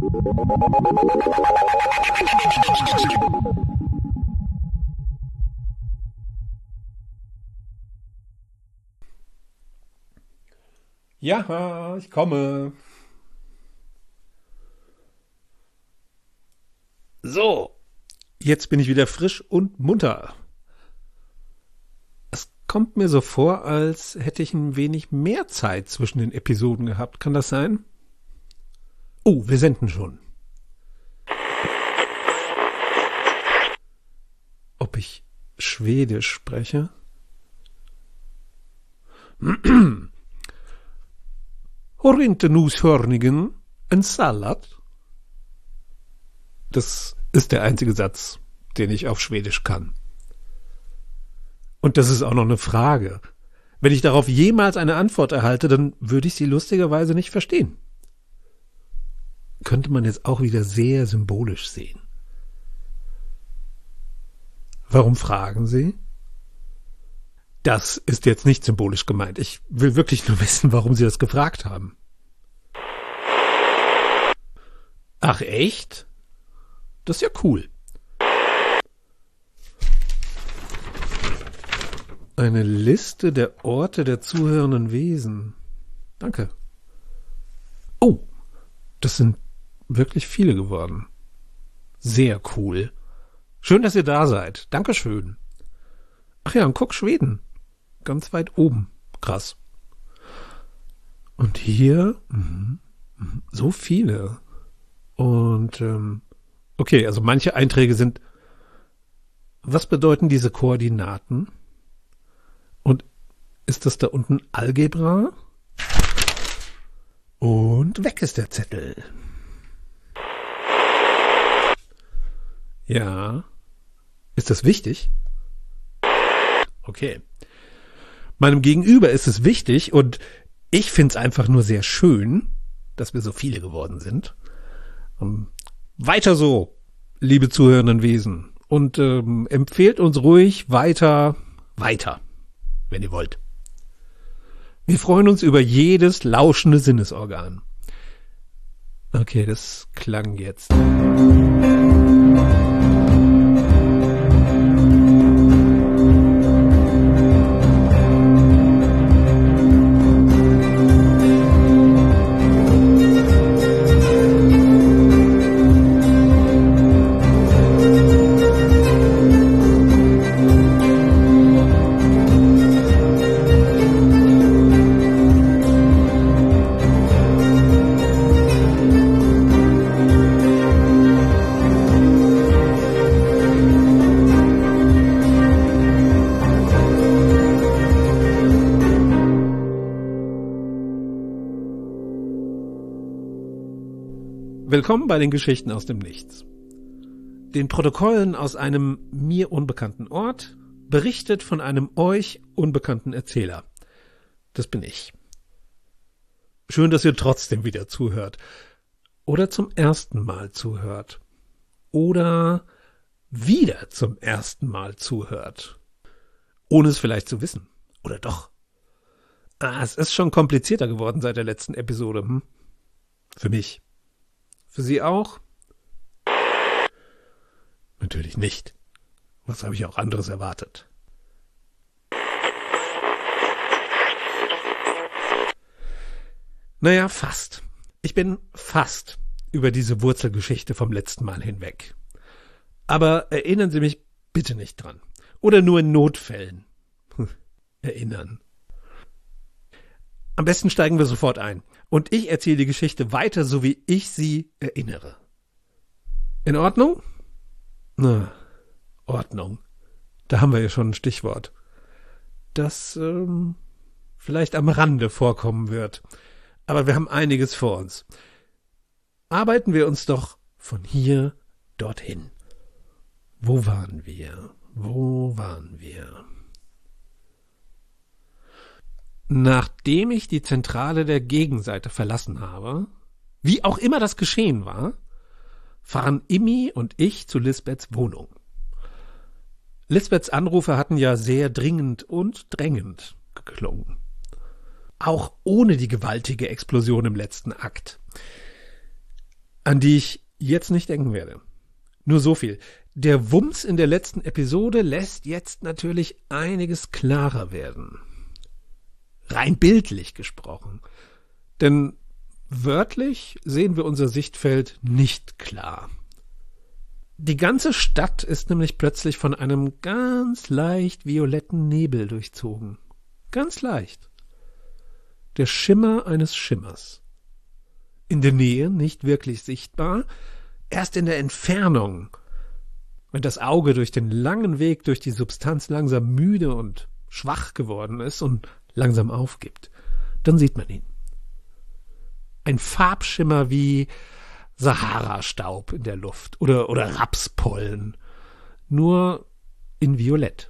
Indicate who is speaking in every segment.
Speaker 1: Ja, ich komme. So, jetzt bin ich wieder frisch und munter. Es kommt mir so vor, als hätte ich ein wenig mehr Zeit zwischen den Episoden gehabt. Kann das sein? Oh, wir senden schon. Ob ich Schwedisch spreche? Har inte noshörningen en Salat? Das ist der einzige Satz, den ich auf Schwedisch kann. Und das ist auch noch eine Frage. Wenn ich darauf jemals eine Antwort erhalte, dann würde ich sie lustigerweise nicht verstehen. Könnte man jetzt auch wieder sehr symbolisch sehen. Warum fragen Sie? Das ist jetzt nicht symbolisch gemeint. Ich will wirklich nur wissen, warum Sie das gefragt haben. Ach echt? Das ist ja cool. Eine Liste der Orte der zuhörenden Wesen. Danke. Oh, das sind wirklich viele geworden. Sehr cool. Schön, dass ihr da seid. Dankeschön. Ach ja, und guck, Schweden. Ganz weit oben. Krass. Und hier so viele. Und okay, also manche Einträge sind. Was bedeuten diese Koordinaten? Und ist das da unten Algebra? Und weg ist der Zettel. Ja. Ist das wichtig? Okay. Meinem Gegenüber ist es wichtig und ich find's einfach nur sehr schön, dass wir so viele geworden sind. Weiter so, liebe zuhörenden Wesen. Und empfehlt uns ruhig weiter, wenn ihr wollt. Wir freuen uns über jedes lauschende Sinnesorgan. Okay, das klang jetzt. Willkommen bei den Geschichten aus dem Nichts. Den Protokollen aus einem mir unbekannten Ort, berichtet von einem euch unbekannten Erzähler. Das bin ich. Schön, dass ihr trotzdem wieder zuhört. Oder zum ersten Mal zuhört. Oder wieder zum ersten Mal zuhört. Ohne es vielleicht zu wissen. Oder doch? Es ist schon komplizierter geworden seit der letzten Episode. Für mich. Für Sie auch? Natürlich nicht. Was habe ich auch anderes erwartet? Naja, fast. Ich bin fast über diese Wurzelgeschichte vom letzten Mal hinweg. Aber erinnern Sie mich bitte nicht dran. Oder nur in Notfällen. Erinnern. Am besten steigen wir sofort ein. Und ich erzähle die Geschichte weiter, so wie ich sie erinnere. In Ordnung? Na, Ordnung. Da haben wir ja schon ein Stichwort. Das vielleicht am Rande vorkommen wird. Aber wir haben einiges vor uns. Arbeiten wir uns doch von hier dorthin. Wo waren wir? Nachdem ich die Zentrale der Gegenseite verlassen habe, wie auch immer das geschehen war, fahren Immi und ich zu Lisbeths Wohnung. Lisbeths Anrufe hatten ja sehr dringend und drängend geklungen. Auch ohne die gewaltige Explosion im letzten Akt. an die ich jetzt nicht denken werde. Nur so viel. Der Wumms in der letzten Episode lässt jetzt natürlich einiges klarer werden. Rein bildlich gesprochen. Denn wörtlich sehen wir unser Sichtfeld nicht klar. Die ganze Stadt ist nämlich plötzlich von einem ganz leicht violetten Nebel durchzogen. Ganz leicht. Der Schimmer eines Schimmers. In der Nähe nicht wirklich sichtbar, erst in der Entfernung. Wenn das Auge durch den langen Weg durch die Substanz langsam müde und schwach geworden ist und langsam aufgibt, dann sieht man ihn. Ein Farbschimmer wie Sahara-Staub in der Luft oder Rapspollen, nur in Violett.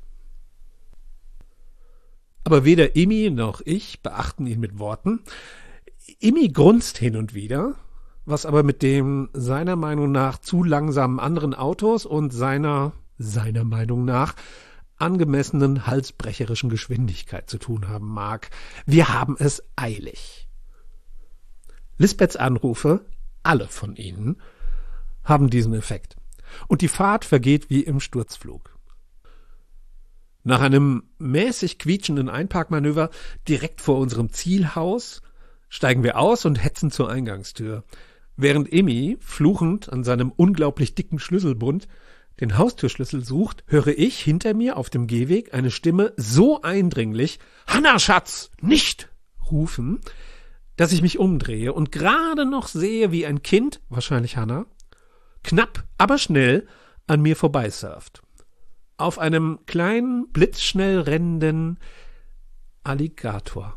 Speaker 1: Aber weder Immi noch ich beachten ihn mit Worten. Immi grunzt hin und wieder, was aber mit dem seiner Meinung nach zu langsamen anderen Autos und seiner Meinung nach angemessenen halsbrecherischen Geschwindigkeit zu tun haben mag. Wir haben es eilig. Lisbeths Anrufe, alle von ihnen, haben diesen Effekt. Und die Fahrt vergeht wie im Sturzflug. Nach einem mäßig quietschenden Einparkmanöver direkt vor unserem Zielhaus steigen wir aus und hetzen zur Eingangstür, während Immi, fluchend an seinem unglaublich dicken Schlüsselbund, den Haustürschlüssel sucht, höre ich hinter mir auf dem Gehweg eine Stimme so eindringlich, »Hanna, Schatz, nicht!« rufen, dass ich mich umdrehe und gerade noch sehe, wie ein Kind, wahrscheinlich Hanna, knapp, aber schnell an mir vorbeisurft. Auf einem kleinen, blitzschnell rennenden Alligator.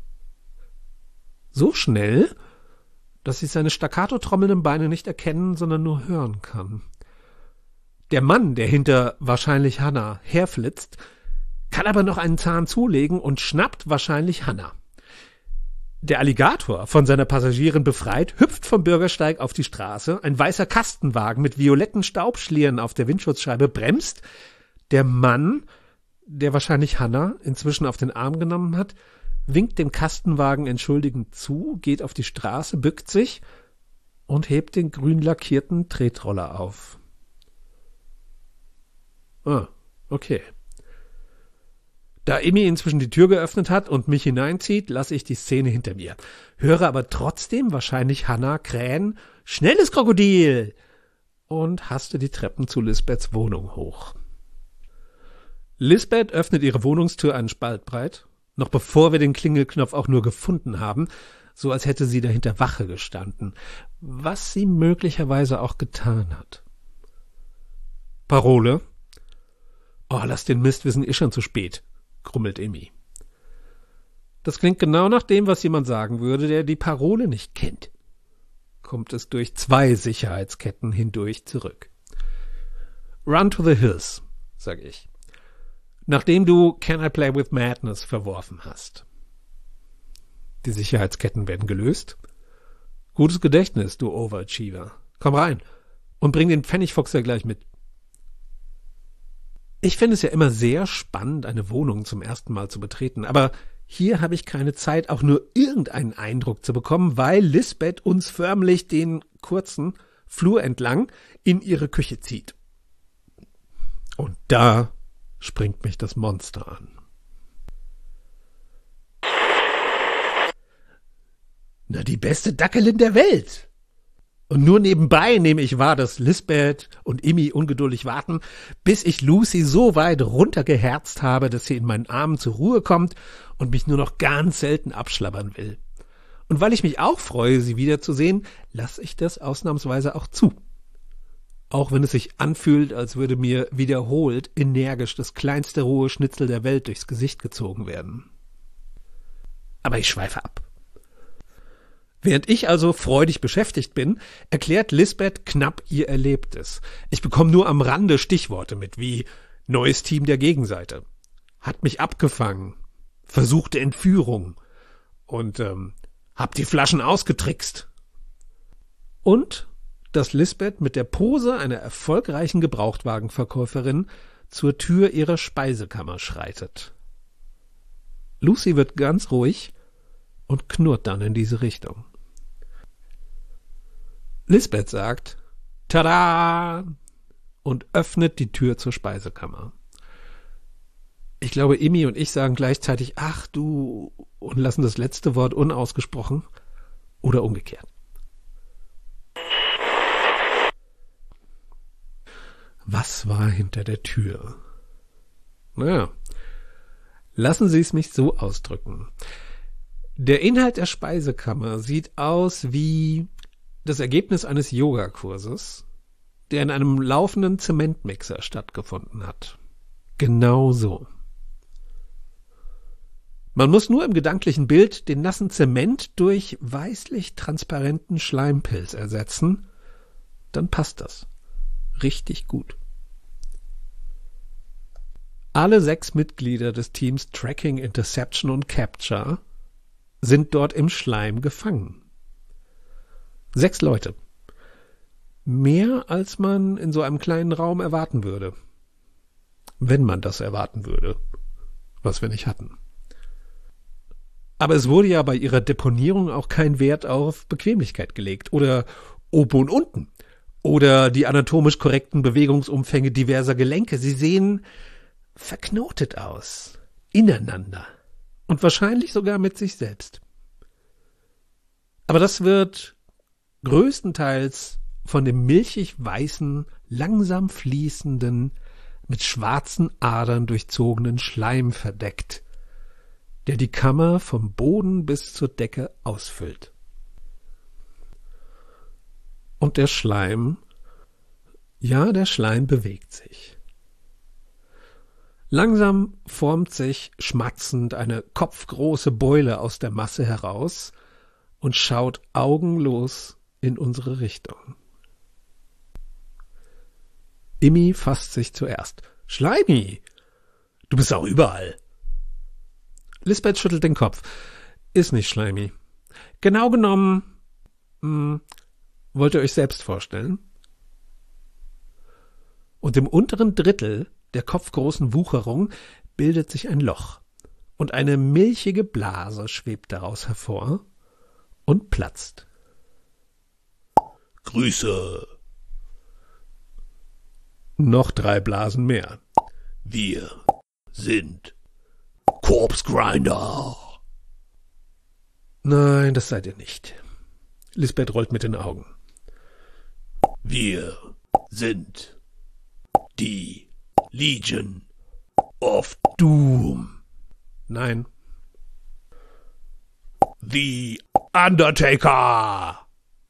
Speaker 1: So schnell, dass ich seine staccato trommelnden Beine nicht erkennen, sondern nur hören kann. Der Mann, der hinter wahrscheinlich Hanna herflitzt, kann aber noch einen Zahn zulegen und schnappt wahrscheinlich Hanna. Der Alligator, von seiner Passagierin befreit, hüpft vom Bürgersteig auf die Straße, ein weißer Kastenwagen mit violetten Staubschlieren auf der Windschutzscheibe bremst. Der Mann, der wahrscheinlich Hanna inzwischen auf den Arm genommen hat, winkt dem Kastenwagen entschuldigend zu, geht auf die Straße, bückt sich und hebt den grün lackierten Tretroller auf. Ah, okay. Da Immi inzwischen die Tür geöffnet hat und mich hineinzieht, lasse ich die Szene hinter mir, höre aber trotzdem wahrscheinlich Hanna krähen, »Schnelles Krokodil!« und haste die Treppen zu Lisbeths Wohnung hoch. Lisbeth öffnet ihre Wohnungstür einen Spalt breit, noch bevor wir den Klingelknopf auch nur gefunden haben, so als hätte sie dahinter Wache gestanden, was sie möglicherweise auch getan hat. Parole? »Oh, lass den Mist, wir sind schon zu spät«, grummelt Immi. Das klingt genau nach dem, was jemand sagen würde, der die Parole nicht kennt. Kommt es durch 2 Sicherheitsketten hindurch zurück. »Run to the hills«, sag ich, nachdem du »Can I play with madness« verworfen hast. Die Sicherheitsketten werden gelöst. Gutes Gedächtnis, du Overachiever. Komm rein und bring den Pfennigfuchser gleich mit. Ich finde es ja immer sehr spannend, eine Wohnung zum ersten Mal zu betreten, aber hier habe ich keine Zeit, auch nur irgendeinen Eindruck zu bekommen, weil Lisbeth uns förmlich den kurzen Flur entlang in ihre Küche zieht. Und da springt mich das Monster an. Na, die beste Dackelin der Welt! Und nur nebenbei nehme ich wahr, dass Lisbeth und Immi ungeduldig warten, bis ich Lucy so weit runtergeherzt habe, dass sie in meinen Armen zur Ruhe kommt und mich nur noch ganz selten abschlabbern will. Und weil ich mich auch freue, sie wiederzusehen, lasse ich das ausnahmsweise auch zu. Auch wenn es sich anfühlt, als würde mir wiederholt energisch das kleinste rohe Schnitzel der Welt durchs Gesicht gezogen werden. Aber ich schweife ab. Während ich also freudig beschäftigt bin, erklärt Lisbeth knapp ihr Erlebtes. Ich bekomme nur am Rande Stichworte mit, wie neues Team der Gegenseite, hat mich abgefangen, versuchte Entführung und hab die Flaschen ausgetrickst. Und dass Lisbeth mit der Pose einer erfolgreichen Gebrauchtwagenverkäuferin zur Tür ihrer Speisekammer schreitet. Lucy wird ganz ruhig und knurrt dann in diese Richtung. Lisbeth sagt, tada! Und öffnet die Tür zur Speisekammer. Ich glaube, Emmy und ich sagen gleichzeitig, ach du, und lassen das letzte Wort unausgesprochen oder umgekehrt. Was war hinter der Tür? Naja, lassen Sie es mich so ausdrücken. Der Inhalt der Speisekammer sieht aus wie das Ergebnis eines Yogakurses, der in einem laufenden Zementmixer stattgefunden hat. Genau so. Man muss nur im gedanklichen Bild den nassen Zement durch weißlich transparenten Schleimpilz ersetzen, dann passt das. Richtig gut. Alle 6 Mitglieder des Teams Tracking, Interception und Capture sind dort im Schleim gefangen. 6 Leute. Mehr, als man in so einem kleinen Raum erwarten würde. Wenn man das erwarten würde, was wir nicht hatten. Aber es wurde ja bei ihrer Deponierung auch kein Wert auf Bequemlichkeit gelegt oder oben und unten oder die anatomisch korrekten Bewegungsumfänge diverser Gelenke. Sie sehen verknotet aus, ineinander und wahrscheinlich sogar mit sich selbst. Aber das wird größtenteils von dem milchig-weißen, langsam fließenden, mit schwarzen Adern durchzogenen Schleim verdeckt, der die Kammer vom Boden bis zur Decke ausfüllt. Und der Schleim, ja, der Schleim bewegt sich. Langsam formt sich schmatzend eine kopfgroße Beule aus der Masse heraus und schaut augenlos in unsere Richtung. Emmy fasst sich zuerst. Schleimi, du bist auch überall. Lisbeth schüttelt den Kopf. Ist nicht schleimi. Genau genommen, wollt ihr euch selbst vorstellen? Und im unteren Drittel der kopfgroßen Wucherung bildet sich ein Loch und eine milchige Blase schwebt daraus hervor und platzt. Grüße. Noch 3 Blasen mehr. Wir sind Corpse Grinder. Nein, das seid ihr nicht. Lisbeth rollt mit den Augen. Wir sind die Legion of Doom. Nein. The Undertaker.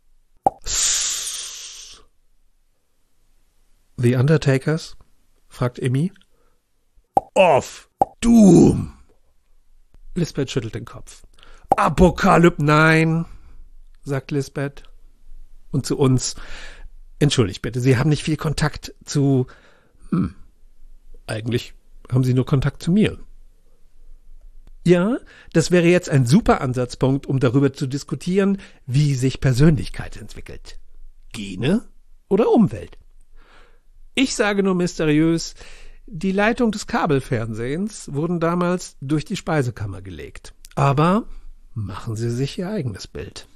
Speaker 1: The Undertakers? Fragt Emmy. Of Doom. Lisbeth schüttelt den Kopf. Apokalypse, nein, sagt Lisbeth. Und zu uns, entschuldigt bitte, Sie haben nicht viel Kontakt zu... Eigentlich haben Sie nur Kontakt zu mir. Ja, das wäre jetzt ein super Ansatzpunkt, um darüber zu diskutieren, wie sich Persönlichkeit entwickelt. Gene oder Umwelt? Ich sage nur mysteriös, die Leitung des Kabelfernsehens wurden damals durch die Speisekammer gelegt. Aber machen Sie sich Ihr eigenes Bild.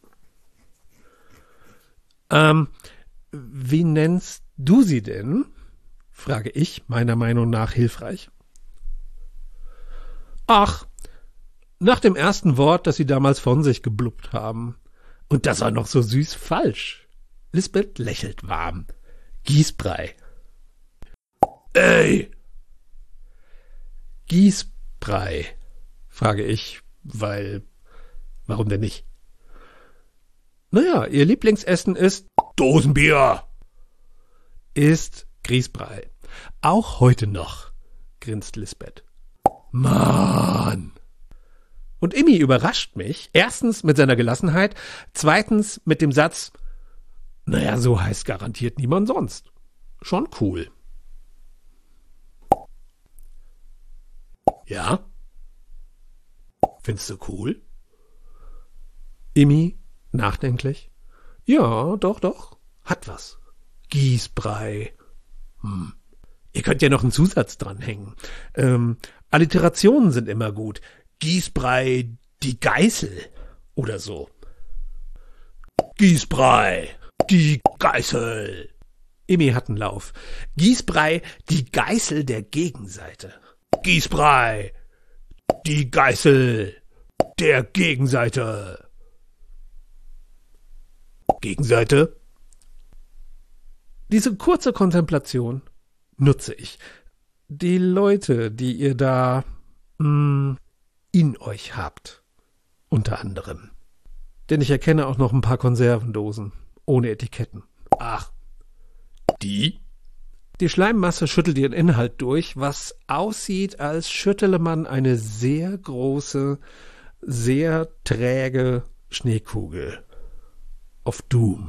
Speaker 1: Wie nennst du sie denn? Frage ich, meiner Meinung nach hilfreich. Ach, nach dem ersten Wort, das sie damals von sich geblubbt haben. Und das war noch so süß falsch. Lisbeth lächelt warm. Gießbrei. Ey! Gießbrei, frage ich, weil, warum denn nicht? Naja, ihr Lieblingsessen ist Dosenbier. Ist Grießbrei. Auch heute noch, grinst Lisbeth. Mann! Und Emmy überrascht mich, erstens mit seiner Gelassenheit, zweitens mit dem Satz, naja, so heißt garantiert niemand sonst. Schon cool. Ja? Findest du cool? Emmy, nachdenklich. Ja, doch. Hat was. Gießbrei. Ihr könnt ja noch einen Zusatz dranhängen. Alliterationen sind immer gut. Gießbrei, die Geißel oder so. Gießbrei, Die Geißel. Emmy hat einen Lauf. Gießbrei, die Geißel der Gegenseite. Gießbrei, die Geißel der Gegenseite. Gegenseite? Diese kurze Kontemplation nutze ich. Die Leute, die ihr da in euch habt, unter anderem. Denn ich erkenne auch noch ein paar Konservendosen ohne Etiketten. Ach, die? Die Schleimmasse schüttelt ihren Inhalt durch, was aussieht, als schüttele man eine sehr große, sehr träge Schneekugel auf Doom.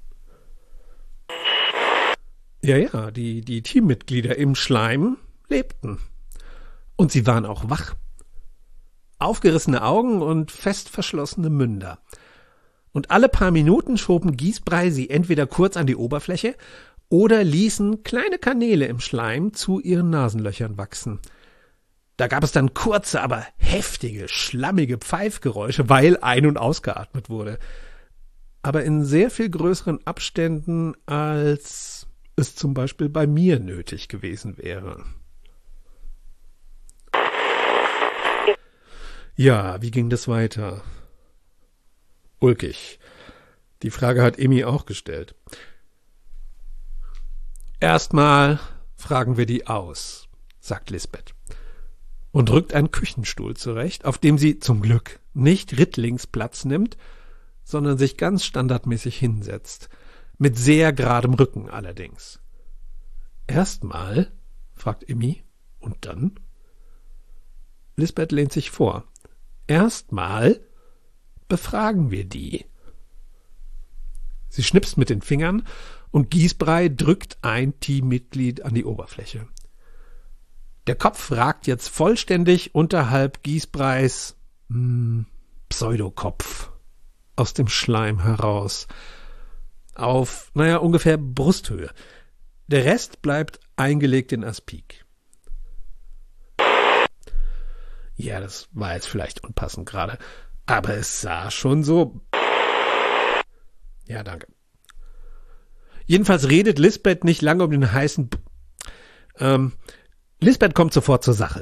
Speaker 1: Ja, die Teammitglieder im Schleim lebten. Und sie waren auch wach. Aufgerissene Augen und fest verschlossene Münder. Und alle paar Minuten schoben Gießbrei sie entweder kurz an die Oberfläche oder ließen kleine Kanäle im Schleim zu ihren Nasenlöchern wachsen. Da gab es dann kurze, aber heftige, schlammige Pfeifgeräusche, weil ein- und ausgeatmet wurde. Aber in sehr viel größeren Abständen, als es zum Beispiel bei mir nötig gewesen wäre. Ja, wie ging das weiter? Ulkig. Die Frage hat Emmy auch gestellt. Erstmal fragen wir die aus, sagt Lisbeth und rückt einen Küchenstuhl zurecht, auf dem sie zum Glück nicht rittlings Platz nimmt, sondern sich ganz standardmäßig hinsetzt, mit sehr geradem Rücken allerdings. Erstmal, fragt Emmy, und dann? Lisbeth lehnt sich vor. Erstmal befragen wir die. Sie schnipst mit den Fingern und Gießbrei drückt ein Teammitglied an die Oberfläche. Der Kopf ragt jetzt vollständig unterhalb Gießbreis Pseudokopf aus dem Schleim heraus. Auf, ungefähr Brusthöhe. Der Rest bleibt eingelegt in Aspik. Ja, das war jetzt vielleicht unpassend gerade, aber es sah schon so... Ja, danke. Jedenfalls redet Lisbeth nicht lange um den heißen... Lisbeth kommt sofort zur Sache.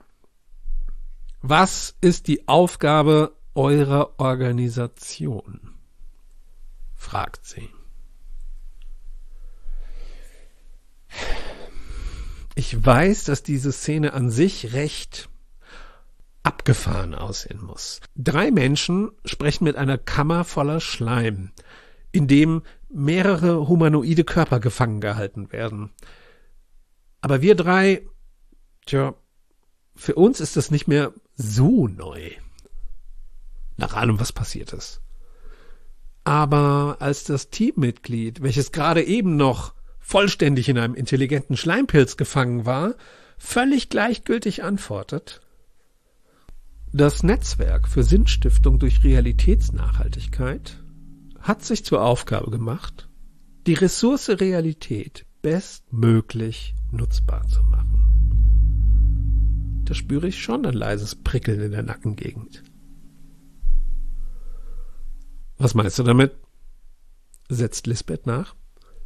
Speaker 1: Was ist die Aufgabe eurer Organisation? Fragt sie. Ich weiß, dass diese Szene an sich recht abgefahren aussehen muss. 3 Menschen sprechen mit einer Kammer voller Schleim, in dem mehrere humanoide Körper gefangen gehalten werden. Aber wir 3, für uns ist das nicht mehr so neu. Nach allem, was passiert ist. Aber als das Teammitglied, welches gerade eben noch vollständig in einem intelligenten Schleimpilz gefangen war, völlig gleichgültig antwortet: Das Netzwerk für Sinnstiftung durch Realitätsnachhaltigkeit hat sich zur Aufgabe gemacht, die Ressource Realität bestmöglich nutzbar zu machen. Da spüre ich schon ein leises Prickeln in der Nackengegend. Was meinst du damit? Setzt Lisbeth nach.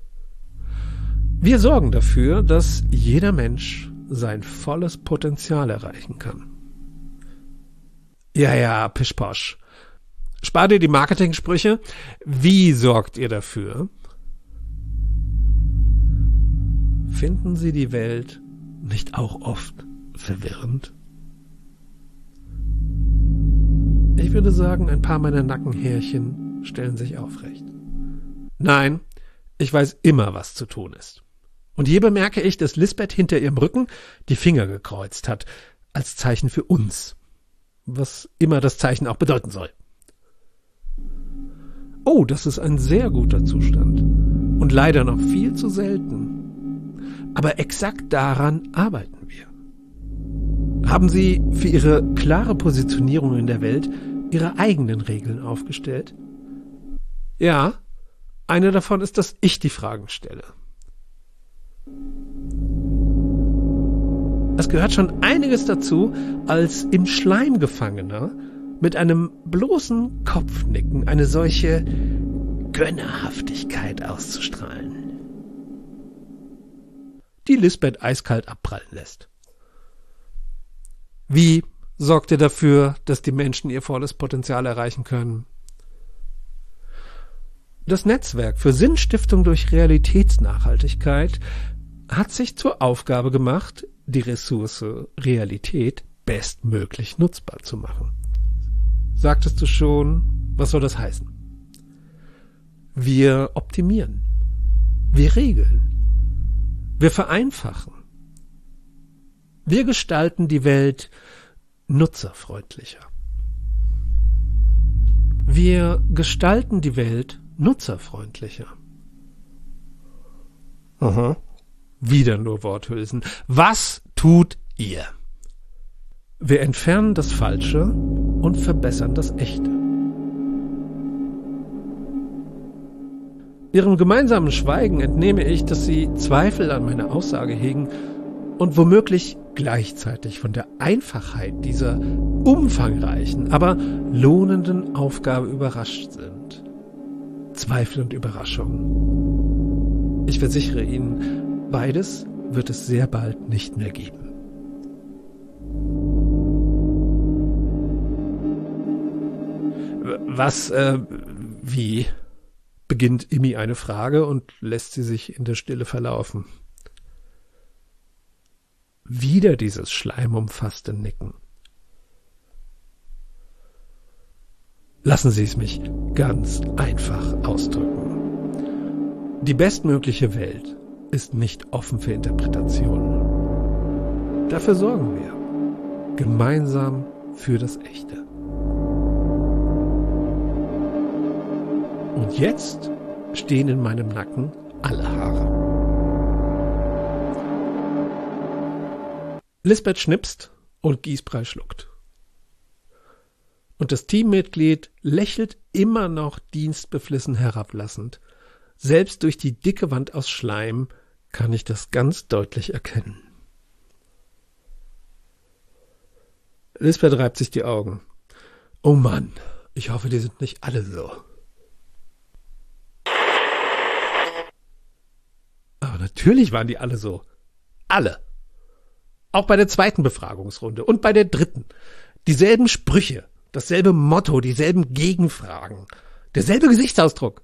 Speaker 1: Wir sorgen dafür, dass jeder Mensch sein volles Potenzial erreichen kann. Ja, pischposch. Spar dir die Marketing-Sprüche. Wie sorgt ihr dafür? Finden Sie die Welt nicht auch oft verwirrend? Ich würde sagen, ein paar meiner Nackenhärchen stellen sich aufrecht. Nein, ich weiß immer, was zu tun ist. Und hier bemerke ich, dass Lisbeth hinter ihrem Rücken die Finger gekreuzt hat, als Zeichen für uns. Was immer das Zeichen auch bedeuten soll. Oh, das ist ein sehr guter Zustand. Und leider noch viel zu selten. Aber exakt daran arbeiten wir. Haben Sie für Ihre klare Positionierung in der Welt Ihre eigenen Regeln aufgestellt? Ja, eine davon ist, dass ich die Fragen stelle. Es gehört schon einiges dazu, als im Schleim Gefangener mit einem bloßen Kopfnicken eine solche Gönnerhaftigkeit auszustrahlen, die Lisbeth eiskalt abprallen lässt. Wie sorgt ihr dafür, dass die Menschen ihr volles Potenzial erreichen können? Das Netzwerk für Sinnstiftung durch Realitätsnachhaltigkeit hat sich zur Aufgabe gemacht, die Ressource Realität bestmöglich nutzbar zu machen. Sagtest du schon, was soll das heißen? Wir optimieren, wir regeln, wir vereinfachen, wir gestalten die Welt nutzerfreundlicher. Wir gestalten die Welt nutzerfreundlicher. Aha. Wieder nur Worthülsen. Was tut ihr? Wir entfernen das Falsche und verbessern das Echte. Ihrem gemeinsamen Schweigen entnehme ich, dass Sie Zweifel an meiner Aussage hegen und womöglich gleichzeitig von der Einfachheit dieser umfangreichen, aber lohnenden Aufgabe überrascht sind. Zweifel und Überraschung. Ich versichere Ihnen, beides wird es sehr bald nicht mehr geben. Was, wie? Beginnt Immi eine Frage und lässt sie sich in der Stille verlaufen. Wieder dieses schleimumfasste Nicken. Lassen Sie es mich ganz einfach ausdrücken. Die bestmögliche Welt ist nicht offen für Interpretationen. Dafür sorgen wir gemeinsam für das Echte. Und jetzt stehen in meinem Nacken alle Haare. Lisbeth schnipst und Giesbrei schluckt. Und das Teammitglied lächelt immer noch dienstbeflissen herablassend. Selbst durch die dicke Wand aus Schleim kann ich das ganz deutlich erkennen. Lisbeth reibt sich die Augen. Oh Mann, ich hoffe, die sind nicht alle so. Aber natürlich waren die alle so. Alle. Auch bei der zweiten Befragungsrunde und bei der dritten. Dieselben Sprüche, dasselbe Motto, dieselben Gegenfragen, derselbe Gesichtsausdruck.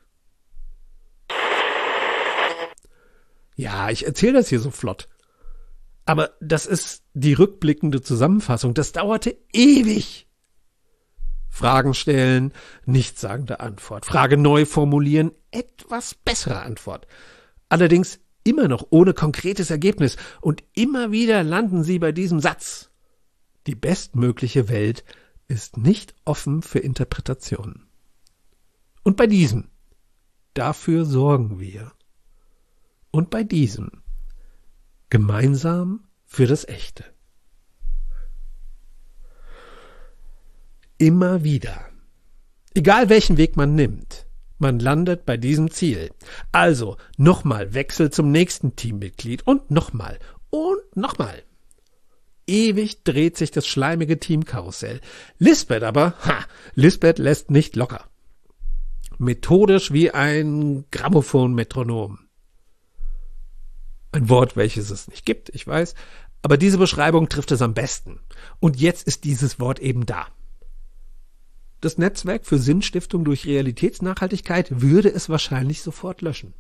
Speaker 1: Ja, ich erzähle das hier so flott. Aber das ist die rückblickende Zusammenfassung. Das dauerte ewig. Fragen stellen, nichtssagende Antwort. Frage neu formulieren, etwas bessere Antwort. Allerdings immer noch ohne konkretes Ergebnis. Und immer wieder landen sie bei diesem Satz. Die bestmögliche Welt ist nicht offen für Interpretationen. Und bei diesem, dafür sorgen wir. Und bei diesem, gemeinsam für das Echte. Immer wieder. Egal welchen Weg man nimmt, man landet bei diesem Ziel. Also nochmal Wechsel zum nächsten Teammitglied und nochmal und nochmal. Ewig dreht sich das schleimige Teamkarussell. Lisbeth aber, Lisbeth lässt nicht locker. Methodisch wie ein Grammophon-Metronom. Ein Wort, welches es nicht gibt, ich weiß, aber diese Beschreibung trifft es am besten. Und jetzt ist dieses Wort eben da. Das Netzwerk für Sinnstiftung durch Realitätsnachhaltigkeit würde es wahrscheinlich sofort löschen.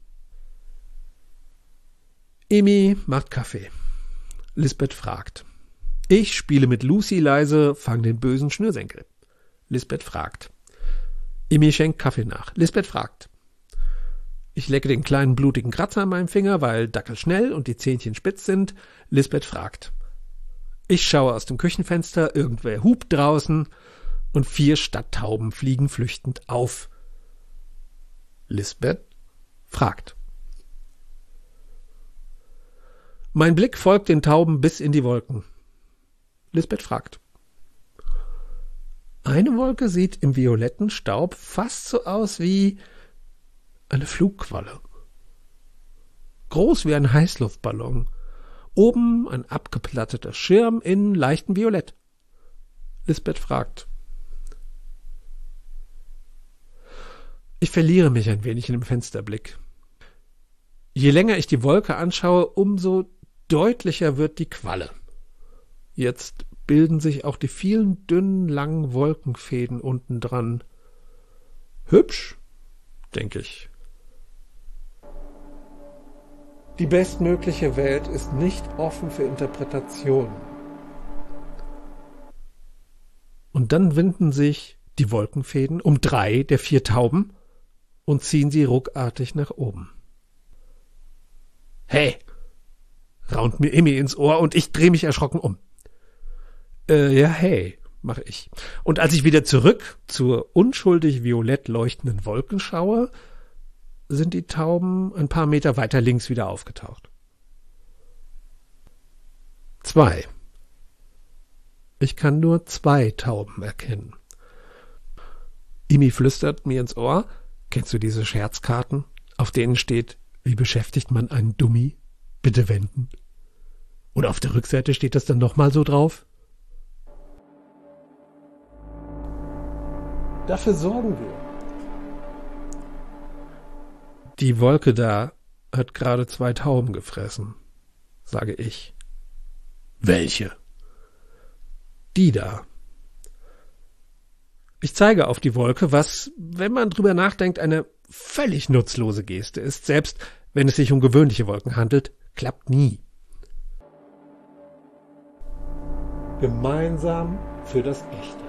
Speaker 1: Immi macht Kaffee. Lisbeth fragt. Ich spiele mit Lucy leise, fang den bösen Schnürsenkel. Lisbeth fragt. Immi schenkt Kaffee nach. Lisbeth fragt. Ich lecke den kleinen blutigen Kratzer an meinem Finger, weil Dackel schnell und die Zähnchen spitz sind. Lisbeth fragt. Ich schaue aus dem Küchenfenster, irgendwer hupt draußen und 4 Stadttauben fliegen flüchtend auf. Lisbeth fragt. Mein Blick folgt den Tauben bis in die Wolken. Lisbeth fragt. Eine Wolke sieht im violetten Staub fast so aus wie eine Flugqualle. Groß wie ein Heißluftballon. Oben ein abgeplatteter Schirm in leichtem Violett. Lisbeth fragt. Ich verliere mich ein wenig in dem Fensterblick. Je länger ich die Wolke anschaue, umso deutlicher wird die Qualle. Jetzt bilden sich auch die vielen dünnen, langen Wolkenfäden unten dran. Hübsch, denke ich. Die bestmögliche Welt ist nicht offen für Interpretationen. Und dann winden sich die Wolkenfäden um 3 der 4 Tauben und ziehen sie ruckartig nach oben. Hey, raunt mir Emmy ins Ohr und ich drehe mich erschrocken um. Ja, hey, mache ich. Und als ich wieder zurück zur unschuldig violett leuchtenden Wolken schaue, sind die Tauben ein paar Meter weiter links wieder aufgetaucht. 2. Ich kann nur 2 Tauben erkennen. Emmy flüstert mir ins Ohr, kennst du diese Scherzkarten, auf denen steht, wie beschäftigt man einen Dummi? Bitte wenden. Und auf der Rückseite steht das dann nochmal so drauf? Dafür sorgen wir. Die Wolke da hat gerade 2 Tauben gefressen, sage ich. Welche? Die da. Ich zeige auf die Wolke, was, wenn man drüber nachdenkt, eine völlig nutzlose Geste ist. Selbst wenn es sich um gewöhnliche Wolken handelt, klappt nie. Gemeinsam für das Echte.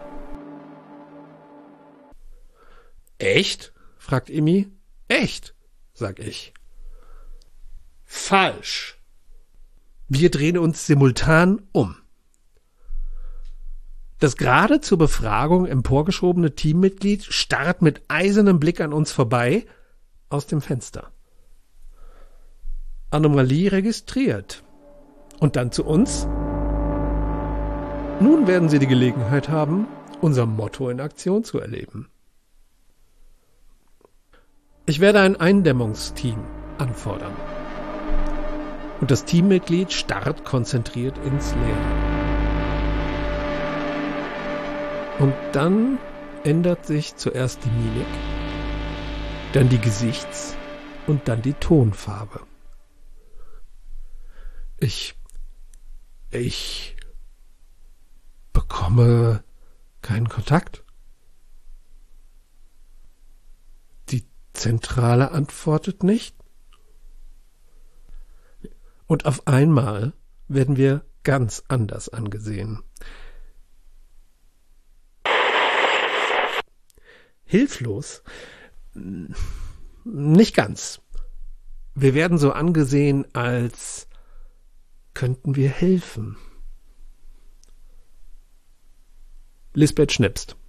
Speaker 1: Echt? Fragt Emmy. Echt? Sag ich. Falsch. Wir drehen uns simultan um. Das gerade zur Befragung emporgeschobene Teammitglied starrt mit eisernem Blick an uns vorbei aus dem Fenster. Anomalie registriert. Und dann zu uns. Nun werden Sie die Gelegenheit haben, unser Motto in Aktion zu erleben. Ich werde ein Eindämmungsteam anfordern. Und das Teammitglied starrt konzentriert ins Leere. Und dann ändert sich zuerst die Mimik, dann die Gesichts- und dann die Tonfarbe. Ich bekomme keinen Kontakt. Die Zentrale antwortet nicht. Und auf einmal werden wir ganz anders angesehen. Hilflos? Nicht ganz. Wir werden so angesehen, als könnten wir helfen. Lisbeth schnipst.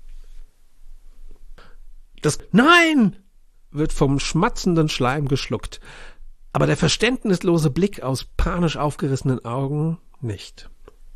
Speaker 1: Das Nein! Wird vom schmatzenden Schleim geschluckt, aber der verständnislose Blick aus panisch aufgerissenen Augen nicht.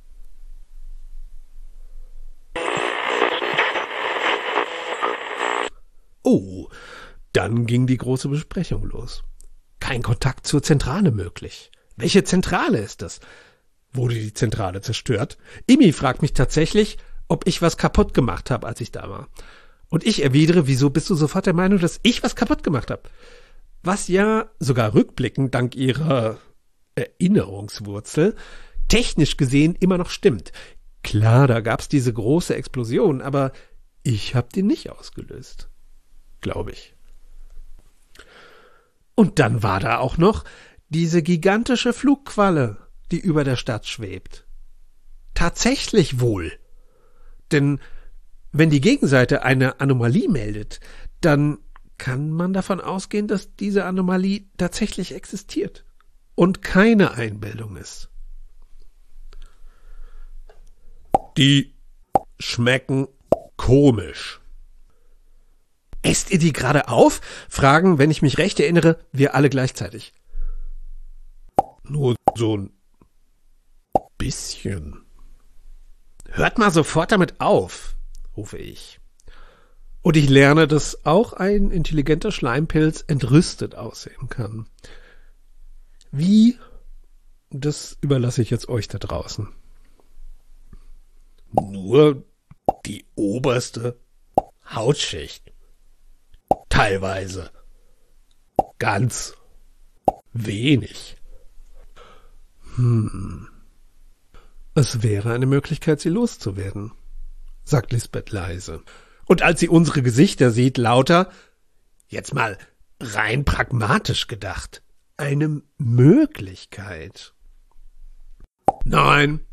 Speaker 1: Oh, dann ging die große Besprechung los. Kein Kontakt zur Zentrale möglich. Welche Zentrale ist das? Wurde die Zentrale zerstört? Emmy fragt mich tatsächlich, ob ich was kaputt gemacht habe, als ich da war. Und ich erwidere, wieso bist du sofort der Meinung, dass ich was kaputt gemacht habe? Was ja, sogar rückblickend, dank ihrer Erinnerungswurzel, technisch gesehen immer noch stimmt. Klar, da gab's diese große Explosion, aber ich habe die nicht ausgelöst. Glaube ich. Und dann war da auch noch diese gigantische Flugqualle, die über der Stadt schwebt. Tatsächlich wohl. Denn wenn die Gegenseite eine Anomalie meldet, dann kann man davon ausgehen, dass diese Anomalie tatsächlich existiert und keine Einbildung ist. Die schmecken komisch. Esst ihr die gerade auf? Fragen, wenn ich mich recht erinnere, wir alle gleichzeitig. Nur so ein bisschen. Hört mal sofort damit auf, rufe ich. Und ich lerne, dass auch ein intelligenter Schleimpilz entrüstet aussehen kann. Wie? Das überlasse ich jetzt euch da draußen. Nur die oberste Hautschicht. Teilweise. Ganz wenig. Es wäre eine Möglichkeit, sie loszuwerden, sagt Lisbeth leise. Und als sie unsere Gesichter sieht, lauter, jetzt mal rein pragmatisch gedacht, eine Möglichkeit. Nein,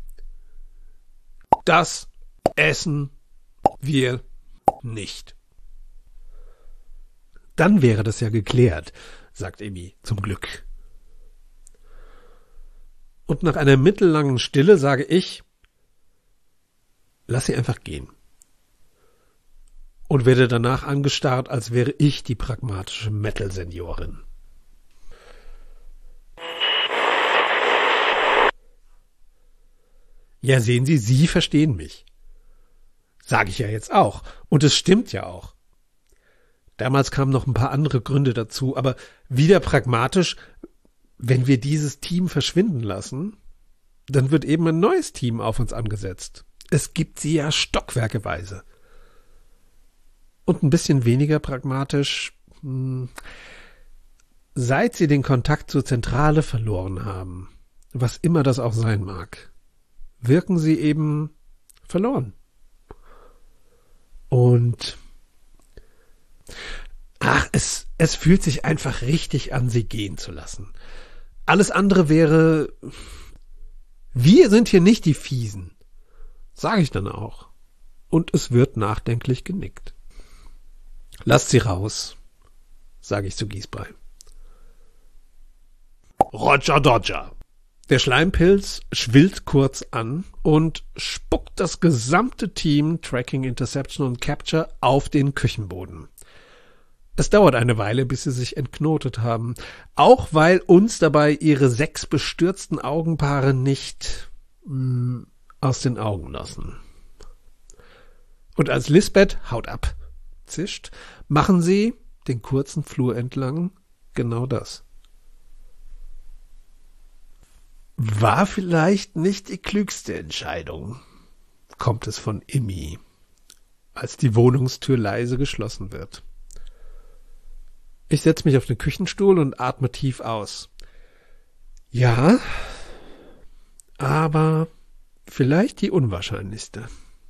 Speaker 1: das essen wir nicht. Dann wäre das ja geklärt, sagt Emmy, zum Glück. Und nach einer mittellangen Stille sage ich, lass sie einfach gehen. Und werde danach angestarrt, als wäre ich die pragmatische Metal-Seniorin. Ja, sehen Sie, Sie verstehen mich. Sage ich ja jetzt auch. Und es stimmt ja auch. Damals kamen noch ein paar andere Gründe dazu, aber wieder pragmatisch, wenn wir dieses Team verschwinden lassen, dann wird eben ein neues Team auf uns angesetzt. Es gibt sie ja stockwerkeweise. Und ein bisschen weniger pragmatisch, seit sie den Kontakt zur Zentrale verloren haben, was immer das auch sein mag, wirken sie eben verloren. Und es fühlt sich einfach richtig an, sie gehen zu lassen. Alles andere wäre, wir sind hier nicht die Fiesen, sage ich dann auch. Und es wird nachdenklich genickt. Lasst sie raus, sage ich zu Giesbrei. Roger Dodger. Der Schleimpilz schwillt kurz an und spuckt das gesamte Team Tracking, Interception und Capture auf den Küchenboden. Es dauert eine Weile, bis sie sich entknotet haben, auch weil uns dabei ihre 6 bestürzten Augenpaare nicht aus den Augen lassen. Und als Lisbeth haut ab zischt, machen sie den kurzen Flur entlang genau das. War vielleicht nicht die klügste Entscheidung, kommt es von Emmy, als die Wohnungstür leise geschlossen wird. Ich setze mich auf den Küchenstuhl und atme tief aus. Ja, aber vielleicht die unwahrscheinlichste.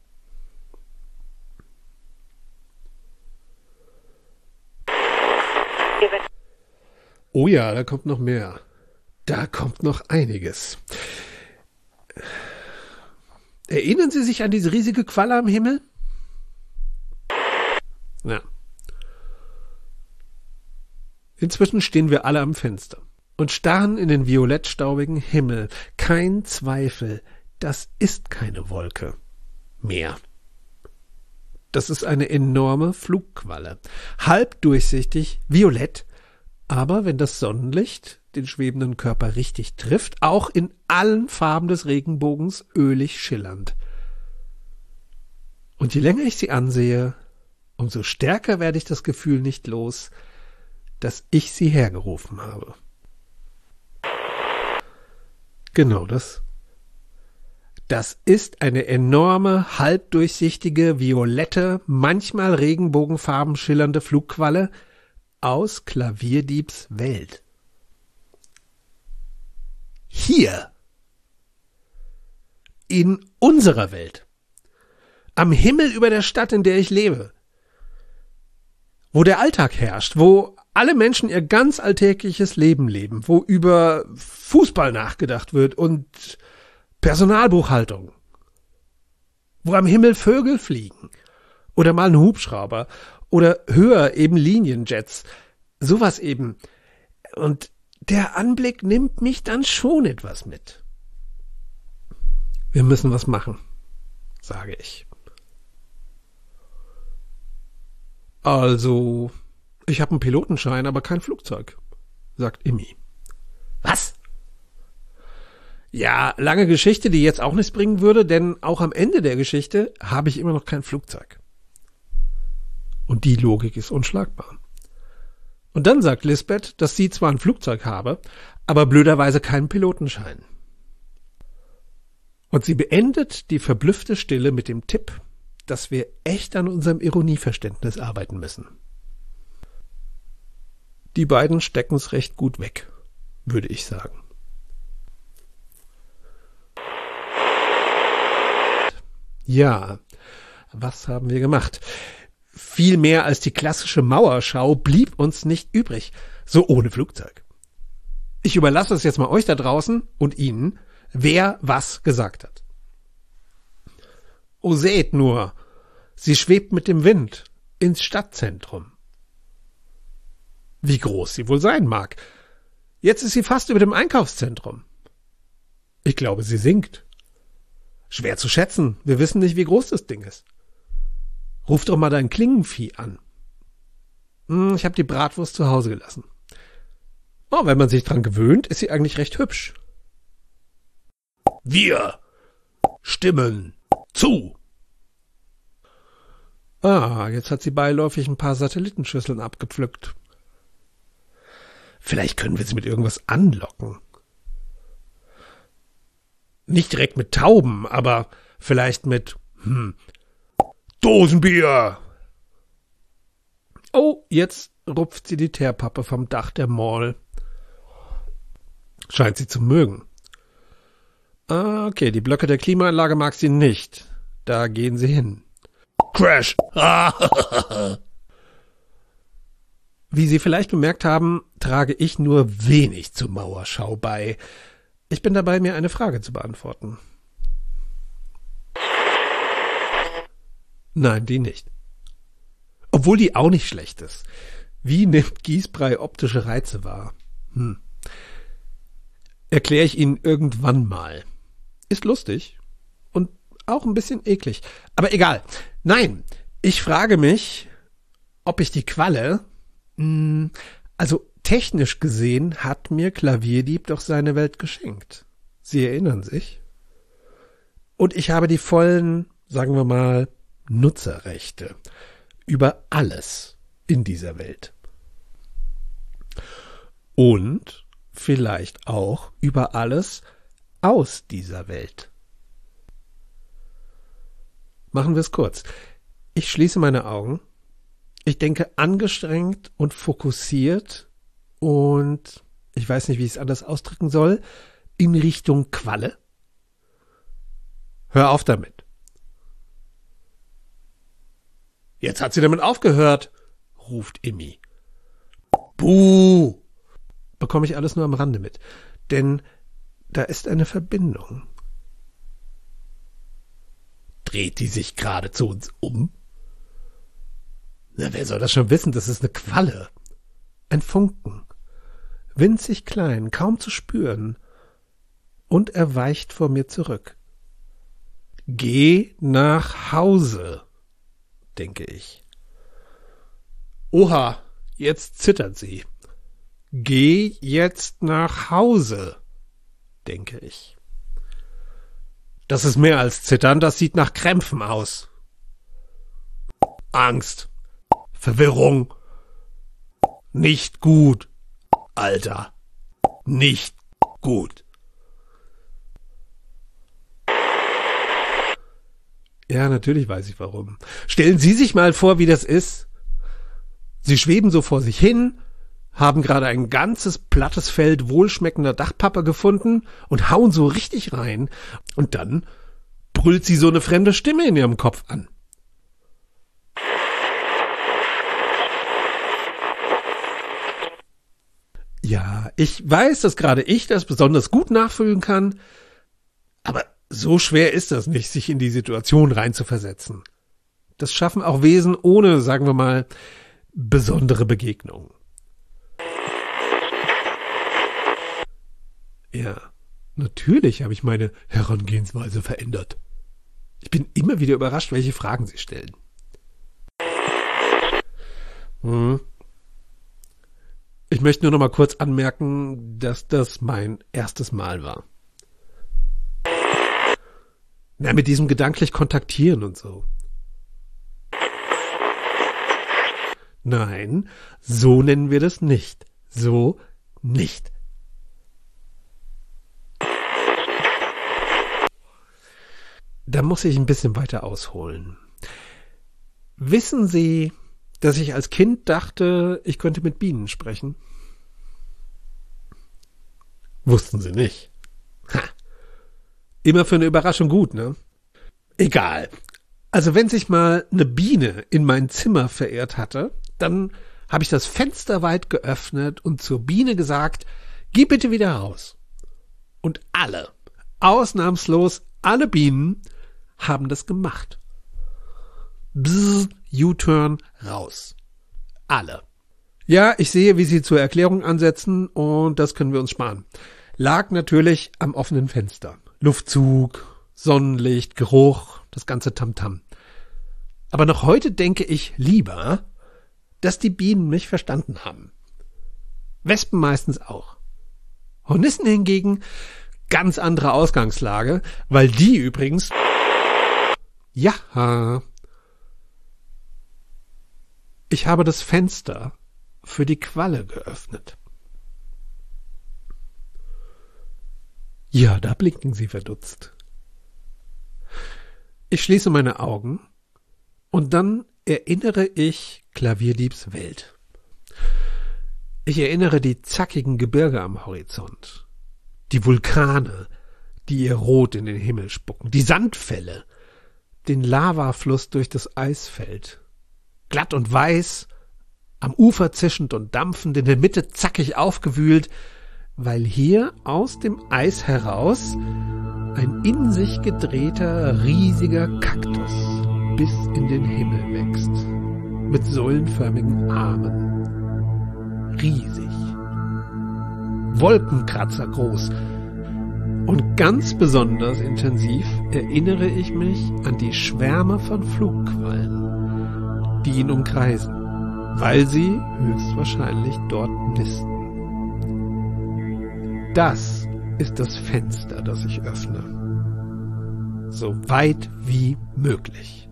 Speaker 1: Oh ja, da kommt noch mehr. Da kommt noch einiges. Erinnern Sie sich an diese riesige Qualle am Himmel? Ja. Inzwischen stehen wir alle am Fenster und starren in den violettstaubigen Himmel. Kein Zweifel, das ist keine Wolke mehr. Das ist eine enorme Flugqualle. Halbdurchsichtig, violett, aber wenn das Sonnenlicht den schwebenden Körper richtig trifft, auch in allen Farben des Regenbogens ölig schillernd. Und je länger ich sie ansehe, umso stärker werde ich das Gefühl nicht los, dass ich sie hergerufen habe. Genau das. Das ist eine enorme, halbdurchsichtige, violette, manchmal regenbogenfarben schillernde Flugqualle aus Klavierdiebs Welt. Hier. In unserer Welt. Am Himmel über der Stadt, in der ich lebe. Wo der Alltag herrscht, wo alle Menschen ihr ganz alltägliches Leben leben, wo über Fußball nachgedacht wird und Personalbuchhaltung. Wo am Himmel Vögel fliegen. Oder mal ein Hubschrauber. Oder höher eben Linienjets. Sowas eben. Und der Anblick nimmt mich dann schon etwas mit. Wir müssen was machen, sage ich. Also, ich habe einen Pilotenschein, aber kein Flugzeug, sagt Emmy. Was? Ja, lange Geschichte, die jetzt auch nichts bringen würde, denn auch am Ende der Geschichte habe ich immer noch kein Flugzeug. Und die Logik ist unschlagbar. Und dann sagt Lisbeth, dass sie zwar ein Flugzeug habe, aber blöderweise keinen Pilotenschein. Und sie beendet die verblüffte Stille mit dem Tipp, dass wir echt an unserem Ironieverständnis arbeiten müssen. Die beiden stecken's recht gut weg, würde ich sagen. Ja, was haben wir gemacht? Viel mehr als die klassische Mauerschau blieb uns nicht übrig, so ohne Flugzeug. Ich überlasse es jetzt mal euch da draußen und Ihnen, wer was gesagt hat. Oh, seht nur, sie schwebt mit dem Wind ins Stadtzentrum. Wie groß sie wohl sein mag. Jetzt ist sie fast über dem Einkaufszentrum. Ich glaube, sie sinkt. Schwer zu schätzen, wir wissen nicht, wie groß das Ding ist. Ruf doch mal dein Klingenvieh an. Ich habe die Bratwurst zu Hause gelassen. Oh, wenn man sich dran gewöhnt, ist sie eigentlich recht hübsch. Wir stimmen zu. Jetzt hat sie beiläufig ein paar Satellitenschüsseln abgepflückt. Vielleicht können wir sie mit irgendwas anlocken. Nicht direkt mit Tauben, aber vielleicht mit Dosenbier. Oh, jetzt rupft sie die Teerpappe vom Dach der Mall. Scheint sie zu mögen. Okay, die Blöcke der Klimaanlage mag sie nicht. Da gehen sie hin. Crash! Wie Sie vielleicht bemerkt haben, trage ich nur wenig zur Mauerschau bei. Ich bin dabei, mir eine Frage zu beantworten. Nein, die nicht. Obwohl die auch nicht schlecht ist. Wie nimmt Giesbrei optische Reize wahr? Erkläre ich Ihnen irgendwann mal. Ist lustig und auch ein bisschen eklig. Aber egal. Nein, ich frage mich, ob ich die Qualle... Also technisch gesehen hat mir Klavierdieb doch seine Welt geschenkt. Sie erinnern sich? Und ich habe die vollen, sagen wir mal, Nutzerrechte über alles in dieser Welt. Und vielleicht auch über alles aus dieser Welt. Machen wir es kurz. Ich schließe meine Augen. Ich denke angestrengt und fokussiert und ich weiß nicht, wie ich es anders ausdrücken soll, in Richtung Qualle. Hör auf damit. Jetzt hat sie damit aufgehört, ruft Immi. Buh! Bekomme ich alles nur am Rande mit, denn da ist eine Verbindung. Dreht die sich gerade zu uns um? Na, wer soll das schon wissen? Das ist eine Qualle. Ein Funken. Winzig klein, kaum zu spüren. Und er weicht vor mir zurück. Geh nach Hause, denke ich. Oha, jetzt zittert sie. Geh jetzt nach Hause, denke ich. Das ist mehr als Zittern, das sieht nach Krämpfen aus. Angst. Verwirrung. Nicht gut, Alter. Nicht gut. Ja, natürlich weiß ich warum. Stellen Sie sich mal vor, wie das ist. Sie schweben so vor sich hin, haben gerade ein ganzes plattes Feld wohlschmeckender Dachpappe gefunden und hauen so richtig rein. Und dann brüllt sie so eine fremde Stimme in ihrem Kopf an. Ja, ich weiß, dass gerade ich das besonders gut nachfühlen kann, aber so schwer ist das nicht, sich in die Situation reinzuversetzen. Das schaffen auch Wesen ohne, sagen wir mal, besondere Begegnungen. Ja, natürlich habe ich meine Herangehensweise verändert. Ich bin immer wieder überrascht, welche Fragen Sie stellen. Ich möchte nur noch mal kurz anmerken, dass das mein erstes Mal war. Na, mit diesem gedanklich kontaktieren und so. Nein, so nennen wir das nicht. So nicht. Da muss ich ein bisschen weiter ausholen. Wissen Sie, dass ich als Kind dachte, ich könnte mit Bienen sprechen? Wussten sie nicht. Ha. Immer für eine Überraschung gut, ne? Egal. Also wenn sich mal eine Biene in mein Zimmer verirrt hatte, dann habe ich das Fenster weit geöffnet und zur Biene gesagt, geh bitte wieder raus. Und alle, ausnahmslos alle Bienen, haben das gemacht. Bzzz, U-Turn, raus. Alle. Ja, ich sehe, wie Sie zur Erklärung ansetzen und das können wir uns sparen. Lag natürlich am offenen Fenster. Luftzug, Sonnenlicht, Geruch, das ganze Tamtam. Aber noch heute denke ich lieber, dass die Bienen mich verstanden haben. Wespen meistens auch. Hornissen hingegen ganz andere Ausgangslage, weil die übrigens... Ja, ich habe das Fenster für die Qualle geöffnet. Ja, da blinken sie verdutzt. Ich schließe meine Augen und dann erinnere ich Klavierdiebs Welt. Ich erinnere die zackigen Gebirge am Horizont, die Vulkane, die ihr Rot in den Himmel spucken, die Sandfälle, den Lavafluss durch das Eisfeld, glatt und weiß, am Ufer zischend und dampfend, in der Mitte zackig aufgewühlt, weil hier aus dem Eis heraus ein in sich gedrehter, riesiger Kaktus bis in den Himmel wächst, mit säulenförmigen Armen. Riesig. Wolkenkratzer groß. Und ganz besonders intensiv erinnere ich mich an die Schwärme von Flugquallen, die ihn umkreisen, weil sie höchstwahrscheinlich dort nisten. Das ist das Fenster, das ich öffne. So weit wie möglich.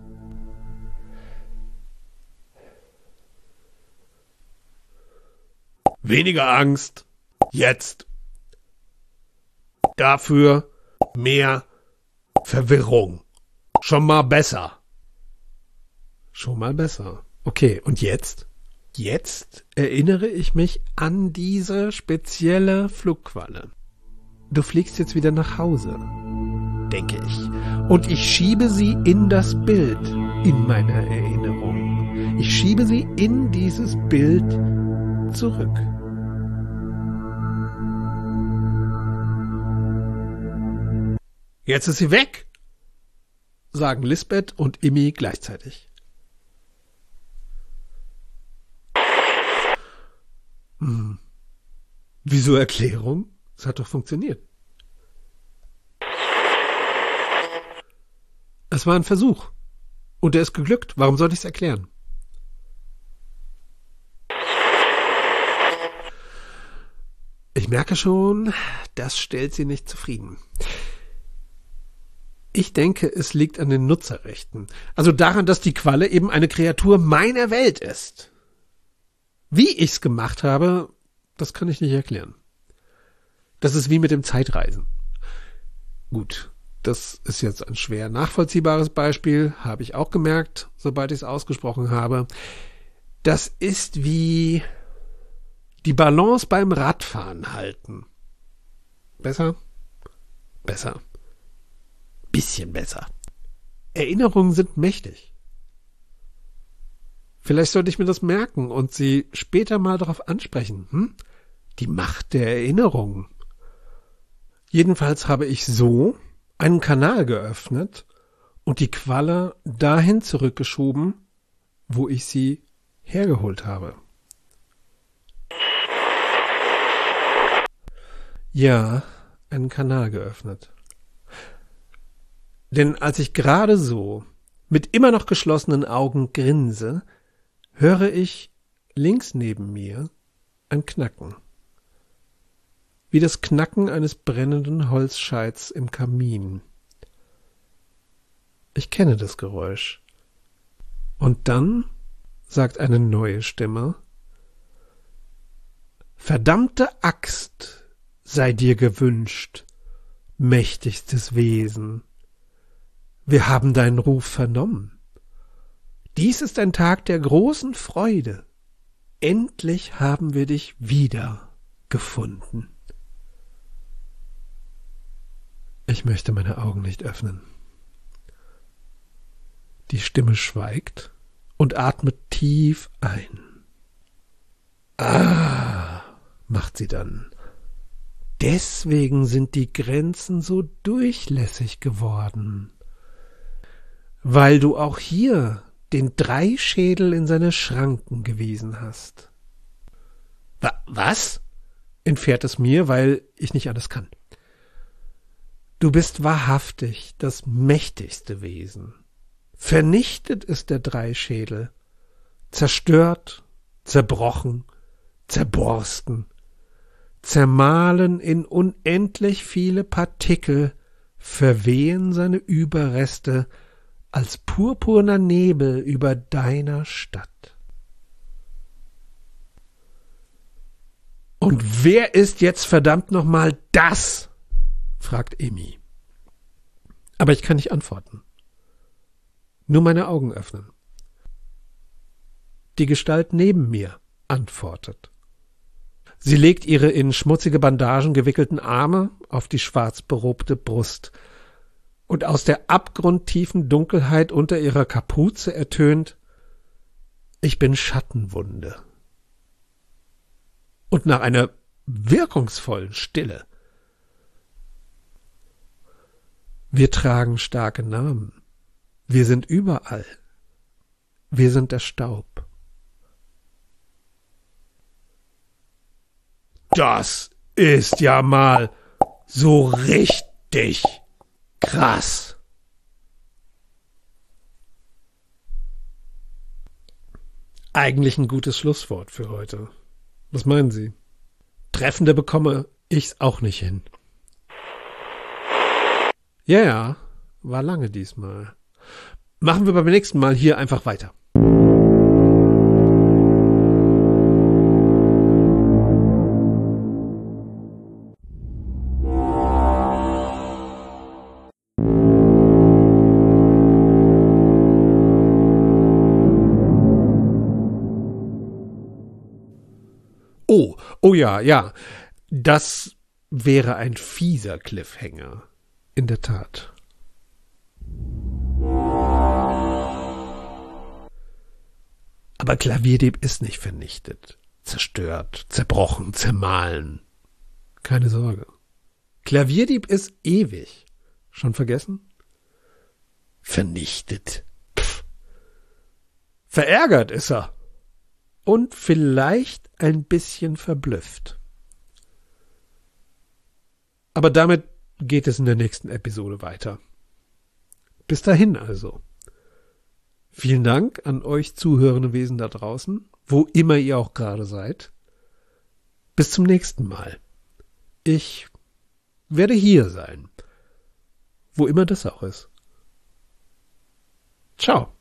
Speaker 1: Weniger Angst. Jetzt. Dafür mehr Verwirrung. Schon mal besser. Schon mal besser. Okay, und jetzt? Jetzt erinnere ich mich an diese spezielle Flugqualle. Du fliegst jetzt wieder nach Hause, denke ich. Und ich schiebe sie in das Bild in meiner Erinnerung. Ich schiebe sie in dieses Bild zurück. Jetzt ist sie weg, sagen Lisbeth und Immi gleichzeitig. Wieso Erklärung? Es hat doch funktioniert. Es war ein Versuch. Und er ist geglückt. Warum soll ich es erklären? Ich merke schon, das stellt sie nicht zufrieden. Ich denke, es liegt an den Nutzerrechten. Also daran, dass die Qualle eben eine Kreatur meiner Welt ist. Wie ich's gemacht habe, das kann ich nicht erklären. Das ist wie mit dem Zeitreisen. Gut, das ist jetzt ein schwer nachvollziehbares Beispiel, habe ich auch gemerkt, sobald ich es ausgesprochen habe. Das ist wie die Balance beim Radfahren halten. Besser? Besser. Bisschen besser. Erinnerungen sind mächtig. Vielleicht sollte ich mir das merken und Sie später mal darauf ansprechen. Die Macht der Erinnerungen. Jedenfalls habe ich so einen Kanal geöffnet und die Qualle dahin zurückgeschoben, wo ich sie hergeholt habe. Ja, einen Kanal geöffnet. Denn als ich gerade so mit immer noch geschlossenen Augen grinse, höre ich links neben mir ein Knacken. Wie das Knacken eines brennenden Holzscheits im Kamin. Ich kenne das Geräusch. Und dann sagt eine neue Stimme: Verdammte Axt sei dir gewünscht, mächtigstes Wesen. Wir haben deinen Ruf vernommen. Dies ist ein Tag der großen Freude. Endlich haben wir dich wieder gefunden. Ich möchte meine Augen nicht öffnen. Die Stimme schweigt und atmet tief ein. Ah, macht sie dann. Deswegen sind die Grenzen so durchlässig geworden. Weil du auch hier den Dreischädel in seine Schranken gewiesen hast. Was? Entfährt es mir, weil ich nicht alles kann. Du bist wahrhaftig das mächtigste Wesen. Vernichtet ist der Dreischädel, zerstört, zerbrochen, zerborsten, zermahlen in unendlich viele Partikel, verwehen seine Überreste als purpurner Nebel über deiner Stadt. Und wer ist jetzt verdammt nochmal das? Fragt Emmy. Aber ich kann nicht antworten. Nur meine Augen öffnen. Die Gestalt neben mir antwortet. Sie legt ihre in schmutzige Bandagen gewickelten Arme auf die schwarz berobte Brust, und aus der abgrundtiefen Dunkelheit unter ihrer Kapuze ertönt: Ich bin Schattenwunde. Und nach einer wirkungsvollen Stille: Wir tragen starke Namen. Wir sind überall. Wir sind der Staub. Das ist ja mal so richtig krass. Eigentlich ein gutes Schlusswort für heute. Was meinen Sie? Treffender bekomme ich's auch nicht hin. Ja, war lange diesmal. Machen wir beim nächsten Mal hier einfach weiter. Oh ja. Das wäre ein fieser Cliffhanger. In der Tat. Aber Klavierdieb ist nicht vernichtet, zerstört, zerbrochen, zermahlen. Keine Sorge. Klavierdieb ist ewig. Schon vergessen? Vernichtet. Pff. Verärgert ist er. Und vielleicht ein bisschen verblüfft. Aber damit geht es in der nächsten Episode weiter. Bis dahin also. Vielen Dank an euch zuhörende Wesen da draußen, wo immer ihr auch gerade seid. Bis zum nächsten Mal. Ich werde hier sein, wo immer das auch ist. Ciao.